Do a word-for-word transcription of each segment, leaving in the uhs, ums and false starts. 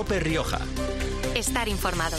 COPE Rioja. Estar informado.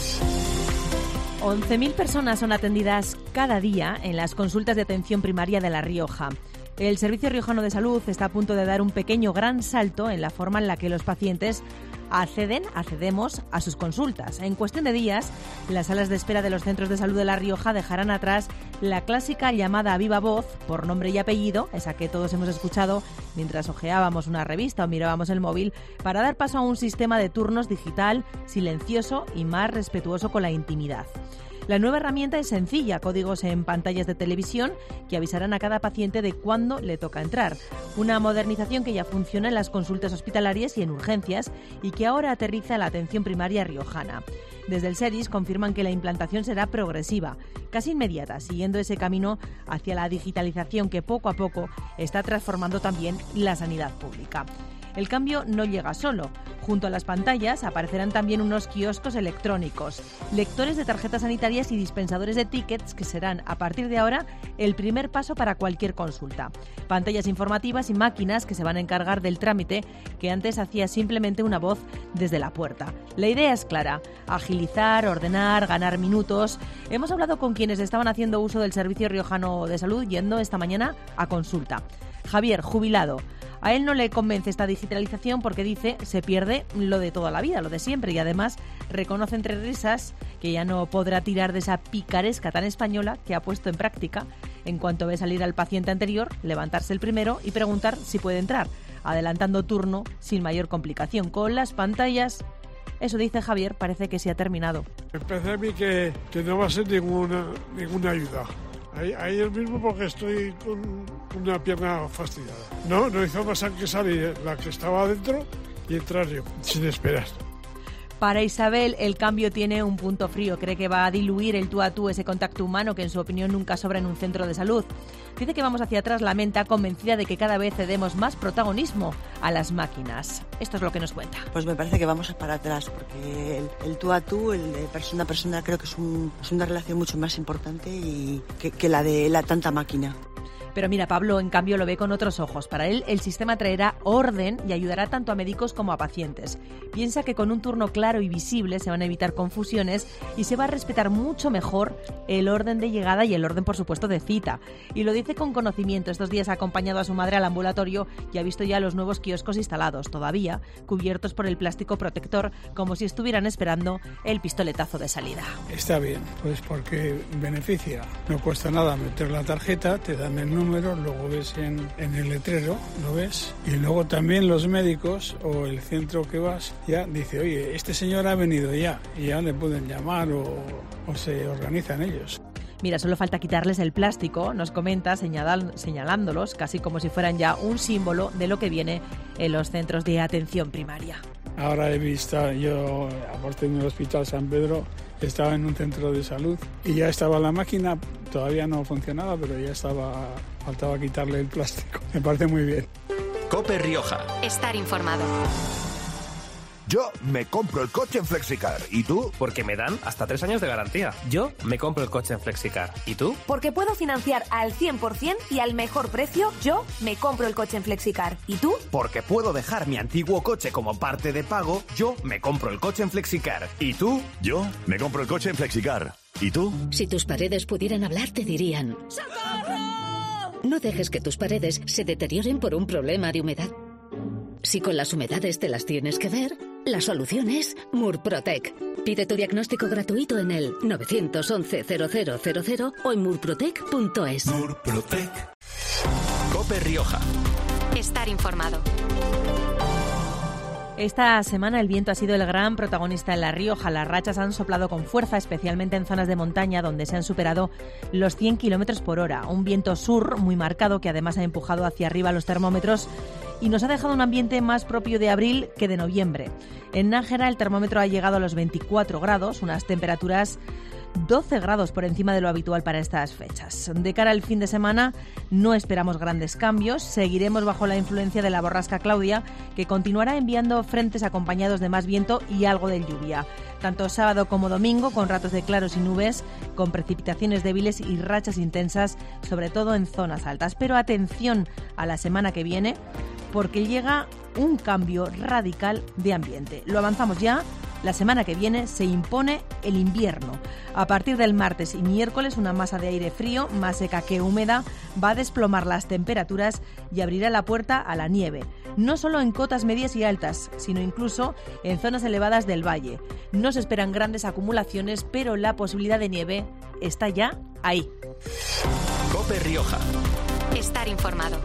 once mil personas son atendidas cada día en las consultas de atención primaria de La Rioja. El Servicio Riojano de Salud está a punto de dar un pequeño gran salto en la forma en la que los pacientes acceden, accedemos a sus consultas. En cuestión de días, las salas de espera de los centros de salud de La Rioja dejarán atrás la clásica llamada a viva voz, por nombre y apellido, esa que todos hemos escuchado mientras hojeábamos una revista o mirábamos el móvil, para dar paso a un sistema de turnos digital, silencioso y más respetuoso con la intimidad. La nueva herramienta es sencilla, códigos en pantallas de televisión que avisarán a cada paciente de cuándo le toca entrar. Una modernización que ya funciona en las consultas hospitalarias y en urgencias y que ahora aterriza en la atención primaria riojana. Desde el SERIS confirman que la implantación será progresiva, casi inmediata, siguiendo ese camino hacia la digitalización que poco a poco está transformando también la sanidad pública. El cambio no llega solo. Junto a las pantallas aparecerán también unos kioscos electrónicos, lectores de tarjetas sanitarias y dispensadores de tickets que serán, a partir de ahora, el primer paso para cualquier consulta. Pantallas informativas y máquinas que se van a encargar del trámite que antes hacía simplemente una voz desde la puerta. La idea es clara: agilizar, ordenar, ganar minutos. Hemos hablado con quienes estaban haciendo uso del Servicio Riojano de Salud yendo esta mañana a consulta. Javier, jubilado. A él no le convence esta digitalización porque dice se pierde lo de toda la vida, lo de siempre, y además reconoce entre risas que ya no podrá tirar de esa picaresca tan española que ha puesto en práctica en cuanto ve salir al paciente anterior, levantarse el primero y preguntar si puede entrar, adelantando turno sin mayor complicación. Con las pantallas, eso dice Javier, parece que se ha terminado. Me parece a mí que, que no va a ser ninguna, ninguna ayuda. Ahí, ahí es mismo porque estoy con una pierna fastidiada. No, no hizo más que salir la que estaba adentro y entrar yo, sin esperar. Para Isabel, el cambio tiene un punto frío. Cree que va a diluir el tú a tú, ese contacto humano que en su opinión nunca sobra en un centro de salud. Dice que vamos hacia atrás, lamenta, convencida de que cada vez cedemos más protagonismo a las máquinas. Esto es lo que nos cuenta. Pues me parece que vamos para atrás, porque el, el tú a tú, el de persona a persona, creo que es, un, es una relación mucho más importante y que, que la de la tanta máquina. Pero mira, Pablo, en cambio, lo ve con otros ojos. Para él, el sistema traerá orden y ayudará tanto a médicos como a pacientes. Piensa que con un turno claro y visible se van a evitar confusiones y se va a respetar mucho mejor el orden de llegada y el orden, por supuesto, de cita. Y lo dice con conocimiento. Estos días ha acompañado a su madre al ambulatorio y ha visto ya los nuevos kioscos instalados, todavía cubiertos por el plástico protector, como si estuvieran esperando el pistoletazo de salida. Está bien, pues porque beneficia. No cuesta nada meter la tarjeta, te dan el número. Número, luego ves en, en el letrero, lo ves, y luego también los médicos o el centro que vas ya dice, oye, este señor ha venido ya, y ya le pueden llamar o, o se organizan ellos. Mira, solo falta quitarles el plástico, nos comenta, señalan, señalándolos casi como si fueran ya un símbolo de lo que viene en los centros de atención primaria. Ahora he visto, yo, aparte en el Hospital San Pedro, estaba en un centro de salud y ya estaba la máquina, todavía no funcionaba, pero ya estaba, faltaba quitarle el plástico. Me parece muy bien. COPE Rioja. Estar informado. Yo me compro el coche en Flexicar. ¿Y tú? Porque me dan hasta tres años de garantía. Yo me compro el coche en Flexicar. ¿Y tú? Porque puedo financiar al cien por ciento y al mejor precio. Yo me compro el coche en Flexicar. ¿Y tú? Porque puedo dejar mi antiguo coche como parte de pago. Yo me compro el coche en Flexicar. ¿Y tú? Yo me compro el coche en Flexicar. ¿Y tú? Si tus paredes pudieran hablar, te dirían: ¡socorro! No dejes que tus paredes se deterioren por un problema de humedad. Si con las humedades te las tienes que ver, la solución es Murprotec. Pide tu diagnóstico gratuito en el nueve once cero cero cero cero o en murprotec punto es. Murprotec. COPE Rioja. Estar informado. Esta semana el viento ha sido el gran protagonista en La Rioja. Las rachas han soplado con fuerza, especialmente en zonas de montaña donde se han superado los cien kilómetros por hora. Un viento sur muy marcado que además ha empujado hacia arriba los termómetros y nos ha dejado un ambiente más propio de abril que de noviembre. En Nájera el termómetro ha llegado a los veinticuatro grados, unas temperaturas doce grados por encima de lo habitual para estas fechas. De cara al fin de semana no esperamos grandes cambios, seguiremos bajo la influencia de la borrasca Claudia, que continuará enviando frentes acompañados de más viento y algo de lluvia. Tanto sábado como domingo, con ratos de claros y nubes, con precipitaciones débiles y rachas intensas, sobre todo en zonas altas. Pero atención a la semana que viene, porque llega un cambio radical de ambiente. Lo avanzamos ya. La semana que viene se impone el invierno. A partir del martes y miércoles, una masa de aire frío, más seca que húmeda, va a desplomar las temperaturas y abrirá la puerta a la nieve. No solo en cotas medias y altas, sino incluso en zonas elevadas del valle. No se esperan grandes acumulaciones, pero la posibilidad de nieve está ya ahí. COPE Rioja. Estar informado.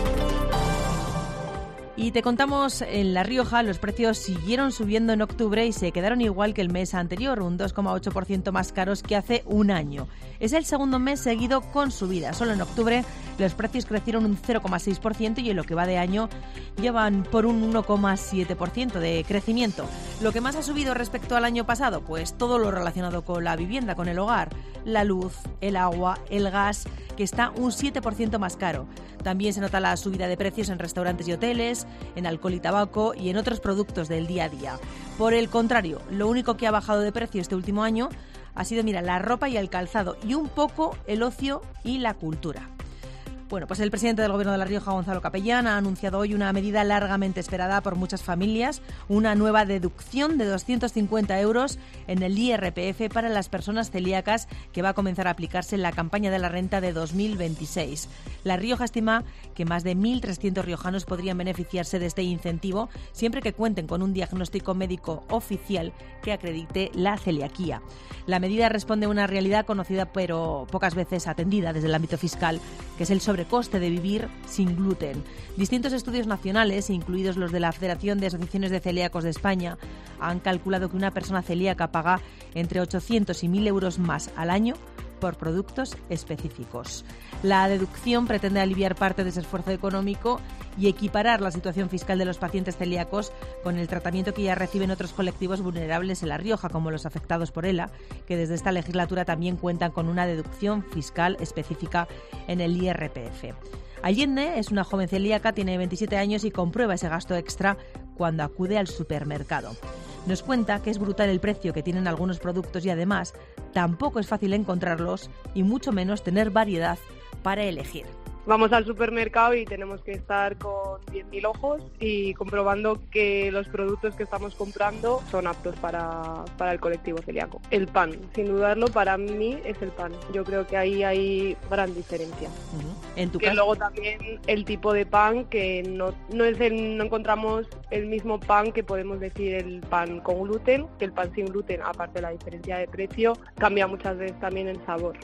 Y te contamos, en La Rioja los precios siguieron subiendo en octubre y se quedaron igual que el mes anterior, un dos coma ocho por ciento más caros que hace un año. Es el segundo mes seguido con subida. Solo en octubre los precios crecieron un cero coma seis por ciento y en lo que va de año llevan por un uno coma siete por ciento de crecimiento. Lo que más ha subido respecto al año pasado, pues todo lo relacionado con la vivienda, con el hogar, la luz, el agua, el gas, que está un siete por ciento más caro. También se nota la subida de precios en restaurantes y hoteles, en alcohol y tabaco y en otros productos del día a día. Por el contrario, lo único que ha bajado de precio este último año ha sido, mira, la ropa y el calzado y un poco el ocio y la cultura. Bueno, pues el presidente del Gobierno de La Rioja, Gonzalo Capellán, ha anunciado hoy una medida largamente esperada por muchas familias, una nueva deducción de doscientos cincuenta euros en el I R P F para las personas celíacas que va a comenzar a aplicarse en la campaña de la renta de dos mil veintiséis. La Rioja estima que más de mil trescientos riojanos podrían beneficiarse de este incentivo siempre que cuenten con un diagnóstico médico oficial que acredite la celiaquía. La medida responde a una realidad conocida pero pocas veces atendida desde el ámbito fiscal, que es el sobrecoste de vivir sin gluten. Distintos estudios nacionales, incluidos los de la Federación de Asociaciones de Celíacos de España, han calculado que una persona celíaca paga entre ochocientos y mil euros más al año por productos específicos. La deducción pretende aliviar parte de ese esfuerzo económico y equiparar la situación fiscal de los pacientes celíacos con el tratamiento que ya reciben otros colectivos vulnerables en La Rioja, como los afectados por ELA, que desde esta legislatura también cuentan con una deducción fiscal específica en el I R P F. Allende es una joven celíaca, tiene veintisiete años y comprueba ese gasto extra cuando acude al supermercado. Nos cuenta que es brutal el precio que tienen algunos productos y además tampoco es fácil encontrarlos y mucho menos tener variedad para elegir. Vamos al supermercado y tenemos que estar con diez mil ojos y comprobando que los productos que estamos comprando son aptos para, para el colectivo celíaco. El pan, sin dudarlo, para mí es el pan. Yo creo que ahí hay gran diferencia. Uh-huh. ¿En tu que caso? Luego también el tipo de pan, que no, no, es el, no encontramos el mismo pan que podemos decir el pan con gluten, que el pan sin gluten, aparte de la diferencia de precio, cambia muchas veces también el sabor.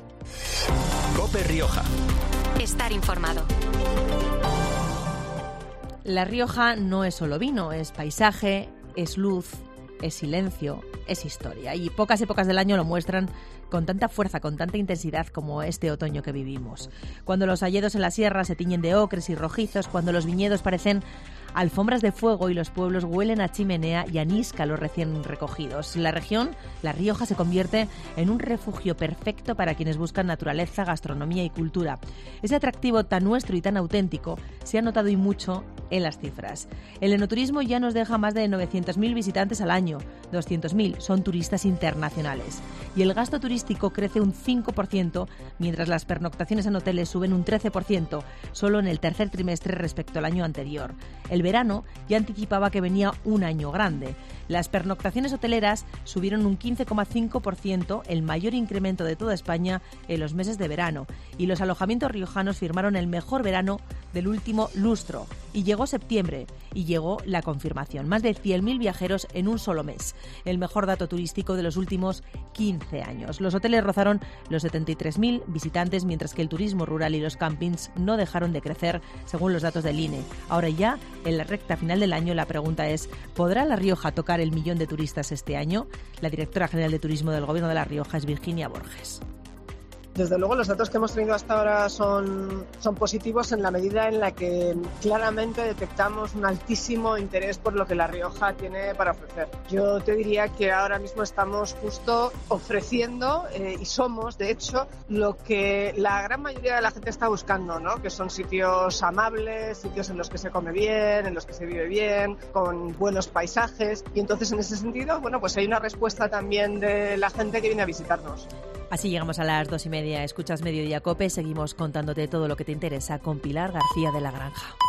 COPE Rioja. Estar informado. La Rioja no es solo vino, es paisaje, es luz, es silencio, es historia. Y pocas épocas del año lo muestran con tanta fuerza, con tanta intensidad como este otoño que vivimos. Cuando los hayedos en la sierra se tiñen de ocres y rojizos, cuando los viñedos parecen alfombras de fuego y los pueblos huelen a chimenea y anisca a los recién recogidos. La región, La Rioja, se convierte en un refugio perfecto para quienes buscan naturaleza, gastronomía y cultura. Ese atractivo tan nuestro y tan auténtico se ha notado y mucho en las cifras. El enoturismo ya nos deja más de novecientos mil visitantes al año, doscientos mil son turistas internacionales. Y el gasto turístico crece un cinco por ciento, mientras las pernoctaciones en hoteles suben un trece por ciento, solo en el tercer trimestre respecto al año anterior. El verano ya anticipaba que venía un año grande. Las pernoctaciones hoteleras subieron un quince coma cinco por ciento, el mayor incremento de toda España en los meses de verano. Y los alojamientos riojanos firmaron el mejor verano del último lustro. Y llegó septiembre y llegó la confirmación. Más de cien mil viajeros en un solo mes. El mejor dato turístico de los últimos quince años. Los hoteles rozaron los setenta y tres mil visitantes, mientras que el turismo rural y los campings no dejaron de crecer, según los datos del I N E. Ahora ya, en la recta final del año, la pregunta es: ¿podrá La Rioja tocar el millón de turistas este año? La directora general de Turismo del Gobierno de La Rioja es Virginia Borges. Desde luego los datos que hemos tenido hasta ahora son, son positivos en la medida en la que claramente detectamos un altísimo interés por lo que La Rioja tiene para ofrecer. Yo te diría que ahora mismo estamos justo ofreciendo eh, y somos, de hecho, lo que la gran mayoría de la gente está buscando, ¿no? Que son sitios amables, sitios en los que se come bien, en los que se vive bien, con buenos paisajes. Y entonces, en ese sentido, bueno, pues hay una respuesta también de la gente que viene a visitarnos. Así llegamos a las dos y media. Escuchas Mediodía COPE. Seguimos contándote todo lo que te interesa con Pilar García de la Granja.